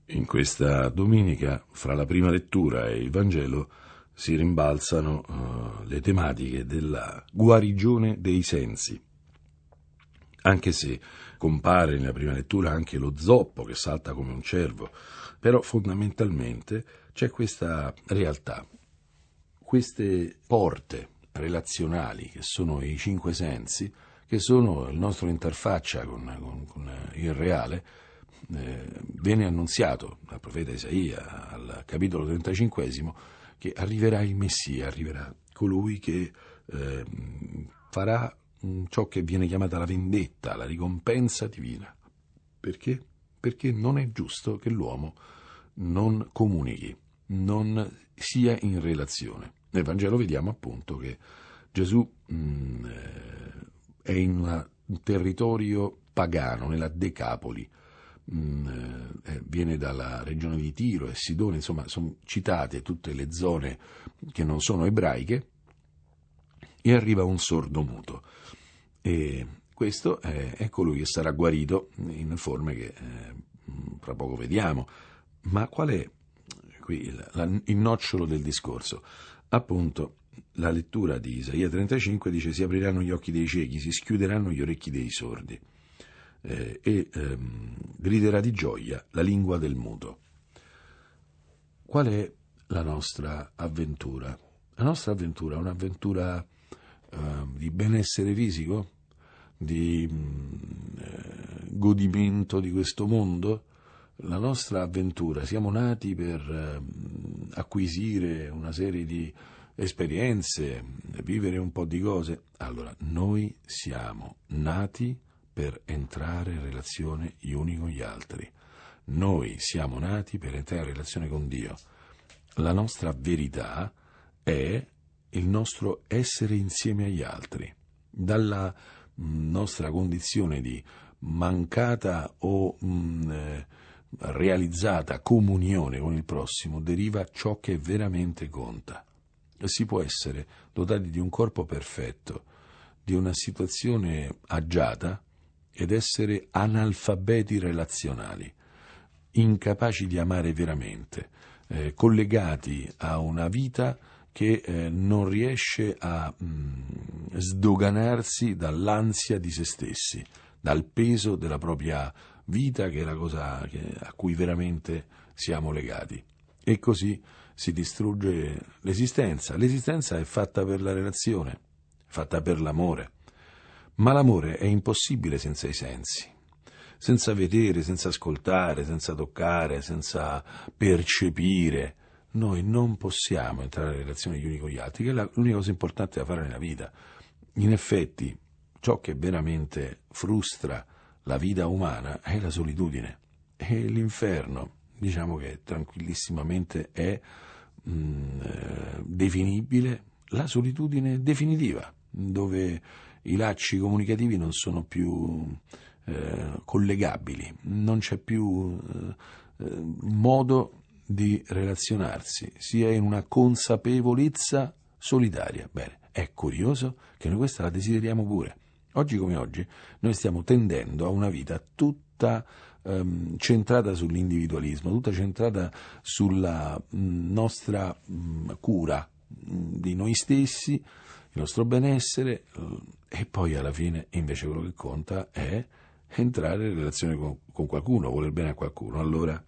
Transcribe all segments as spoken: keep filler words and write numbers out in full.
In questa domenica, fra la prima lettura e il Vangelo, si rimbalzano uh, le tematiche della guarigione dei sensi. Anche se compare nella prima lettura anche lo zoppo che salta come un cervo, però fondamentalmente c'è questa realtà, queste porte relazionali che sono i cinque sensi, che sono il nostro interfaccia con, con, con il reale. Eh, viene annunziato dal profeta Isaia al capitolo trentacinquesimo che arriverà il Messia, arriverà colui che eh, farà mh, ciò che viene chiamata la vendetta, la ricompensa divina. Perché? Perché non è giusto che l'uomo non comunichi, non sia in relazione. Nel Vangelo vediamo appunto che Gesù mh, è in un territorio pagano, nella Decapoli. Mm, eh, viene dalla regione di Tiro e Sidone, insomma sono citate tutte le zone che non sono ebraiche, e arriva un sordomuto, e questo è, è colui che sarà guarito in forme che eh, fra poco vediamo. Ma qual è qui il, la, il nocciolo del discorso? Appunto, la lettura di Isaia trentacinque dice: si apriranno gli occhi dei ciechi, si schiuderanno gli orecchi dei sordi. Eh, e ehm, griderà di gioia la lingua del muto. Qual è la nostra avventura? La nostra avventura è un'avventura eh, di benessere fisico, di eh, godimento di questo mondo. La nostra avventura, siamo nati per eh, acquisire una serie di esperienze, vivere un po' di cose. Allora, noi siamo nati per entrare in relazione gli uni con gli altri. Noi siamo nati per entrare in relazione con Dio. La nostra verità è il nostro essere insieme agli altri. Dalla mh, nostra condizione di mancata o mh, eh, realizzata comunione con il prossimo deriva ciò che veramente conta. Si può essere dotati di un corpo perfetto, di una situazione agiata, ed essere analfabeti relazionali, incapaci di amare veramente, eh, collegati a una vita che eh, non riesce a mh, sdoganarsi dall'ansia di se stessi, dal peso della propria vita, che è la cosa che, a cui veramente siamo legati. E così si distrugge l'esistenza. L'esistenza è fatta per la relazione, fatta per l'amore. Ma l'amore è impossibile senza i sensi, senza vedere, senza ascoltare, senza toccare, senza percepire. Noi non possiamo entrare in relazione gli uni con gli altri, che è l'unica cosa importante da fare nella vita. In effetti, ciò che veramente frustra la vita umana è la solitudine. E l'inferno, diciamo che tranquillissimamente è mh, eh, definibile la solitudine definitiva, dove i lacci comunicativi non sono più eh, collegabili, non c'è più eh, modo di relazionarsi, si è in una consapevolezza solitaria. Bene, è curioso che noi questa la desideriamo pure. Oggi come oggi noi stiamo tendendo a una vita tutta ehm, centrata sull'individualismo, tutta centrata sulla mh, nostra mh, cura mh, di noi stessi, il nostro benessere, e poi alla fine invece quello che conta è entrare in relazione con, con qualcuno, voler bene a qualcuno. Allora,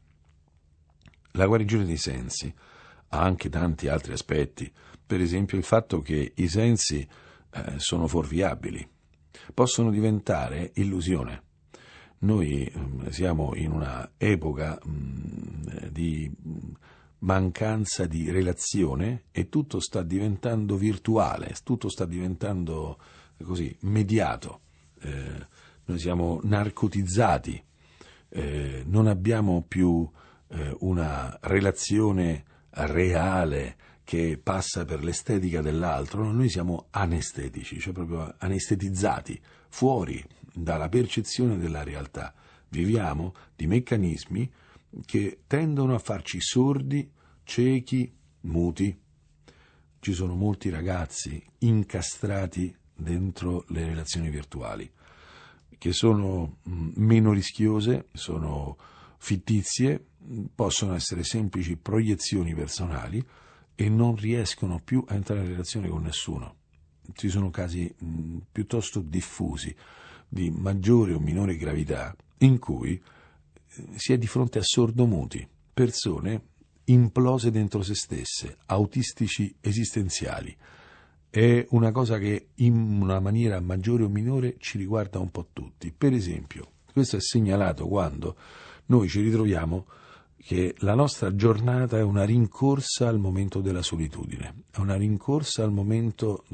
la guarigione dei sensi ha anche tanti altri aspetti, per esempio il fatto che i sensi eh, sono fuorviabili, possono diventare illusione. Noi eh, siamo in una epoca mh, di mancanza di relazione e tutto sta diventando virtuale, tutto sta diventando così mediato. Eh, noi siamo narcotizzati, eh, non abbiamo più eh, una relazione reale che passa per l'estetica dell'altro, no, noi siamo anestetici, cioè proprio anestetizzati, fuori dalla percezione della realtà. Viviamo di meccanismi che tendono a farci sordi, ciechi, muti. Ci sono molti ragazzi incastrati dentro le relazioni virtuali, che sono meno rischiose, sono fittizie, possono essere semplici proiezioni personali e non riescono più a entrare in relazione con nessuno. Ci sono casi mh, piuttosto diffusi di maggiore o minore gravità in cui eh, si è di fronte a sordomuti, persone implose dentro se stesse, autistici esistenziali. È una cosa che in una maniera maggiore o minore ci riguarda un po' tutti. Per esempio, questo è segnalato quando noi ci ritroviamo che la nostra giornata è una rincorsa al momento della solitudine, è una rincorsa al momento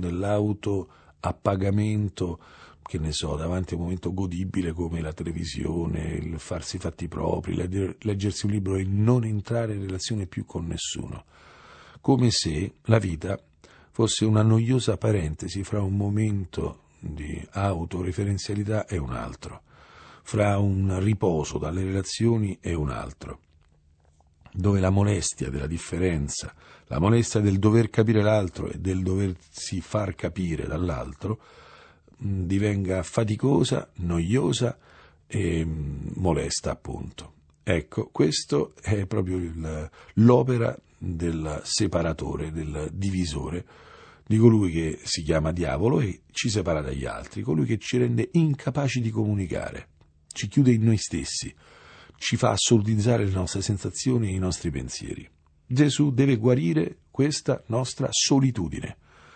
dell'auto-appagamento, che ne so, davanti a un momento godibile come la televisione, il farsi i fatti propri, leggersi un libro e non entrare in relazione più con nessuno. Come se la vita fosse una noiosa parentesi fra un momento di autoreferenzialità e un altro, fra un riposo dalle relazioni e un altro, dove la molestia della differenza, la molestia del dover capire l'altro e del doversi far capire dall'altro mh, divenga faticosa, noiosa e mh, molesta, appunto. Ecco, questo è proprio il, l'opera del separatore, del divisore, di colui che si chiama diavolo e ci separa dagli altri, colui che ci rende incapaci di comunicare, ci chiude in noi stessi, ci fa assolutizzare le nostre sensazioni e i nostri pensieri. Gesù deve guarire questa nostra solitudine.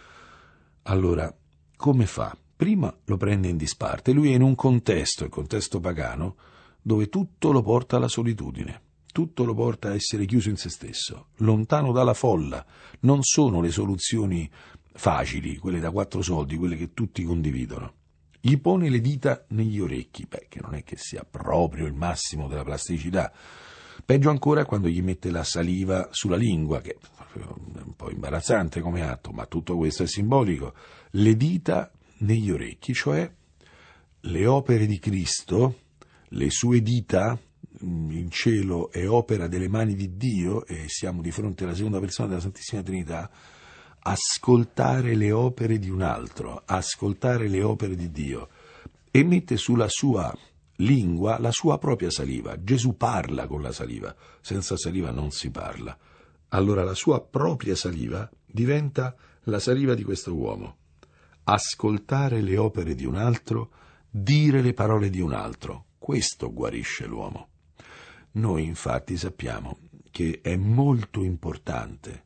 Allora, come fa? Prima lo prende in disparte. Lui è in un contesto, il contesto pagano, dove tutto lo porta alla solitudine, tutto lo porta a essere chiuso in se stesso, lontano dalla folla. Non sono le soluzioni facili, quelle da quattro soldi, quelle che tutti condividono. Gli pone le dita negli orecchi, beh, che non è che sia proprio il massimo della plasticità. Peggio ancora quando gli mette la saliva sulla lingua, che è un po' imbarazzante come atto, ma tutto questo è simbolico. Le dita negli orecchi, cioè le opere di Cristo, le sue dita in cielo è opera delle mani di Dio e siamo di fronte alla seconda persona della Santissima Trinità. Ascoltare le opere di un altro, ascoltare le opere di Dio, e mette sulla sua lingua la sua propria saliva. Gesù parla con la saliva, senza saliva non si parla. Allora la sua propria saliva diventa la saliva di questo uomo. Ascoltare le opere di un altro, dire le parole di un altro, questo guarisce l'uomo. Noi infatti sappiamo che è molto importante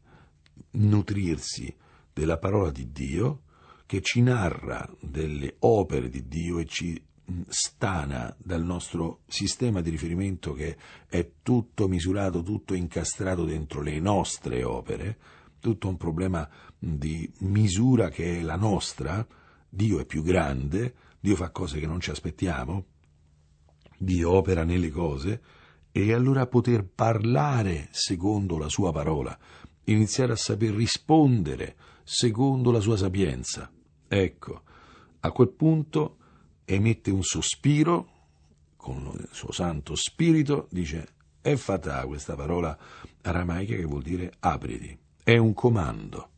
nutrirsi della parola di Dio, che ci narra delle opere di Dio e ci stana dal nostro sistema di riferimento che è tutto misurato, tutto incastrato dentro le nostre opere, tutto un problema di misura che è la nostra. Dio è più grande, Dio fa cose che non ci aspettiamo, Dio opera nelle cose, e allora poter parlare secondo la sua parola, iniziare a saper rispondere secondo la sua sapienza. Ecco, a quel punto emette un sospiro, con il suo Santo Spirito, dice Effatà, questa parola aramaica che vuol dire apriti. È un comando,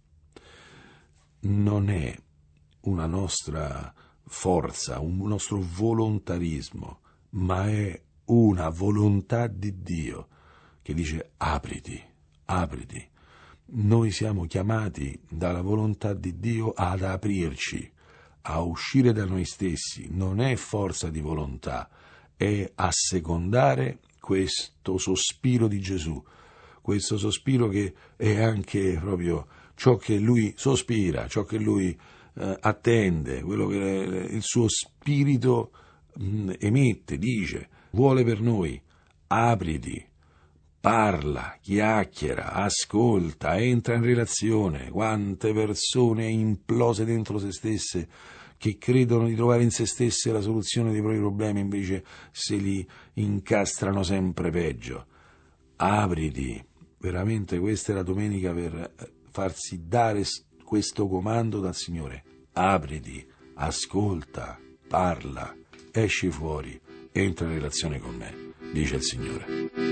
non è una nostra forza, un nostro volontarismo, ma è una volontà di Dio che dice apriti, apriti. Noi siamo chiamati dalla volontà di Dio ad aprirci, a uscire da noi stessi. Non è forza di volontà, è assecondare questo sospiro di Gesù, questo sospiro che è anche proprio ciò che lui sospira, ciò che lui eh, attende, quello che il suo spirito mh, emette, dice, vuole per noi. Apriti. Parla, chiacchiera, ascolta, entra in relazione. Quante persone implose dentro se stesse che credono di trovare in se stesse la soluzione dei propri problemi, invece se li incastrano sempre peggio. Apriti. Veramente questa è la domenica per farsi dare questo comando dal Signore. Apriti, ascolta, parla, esci fuori, entra in relazione con me, dice il Signore.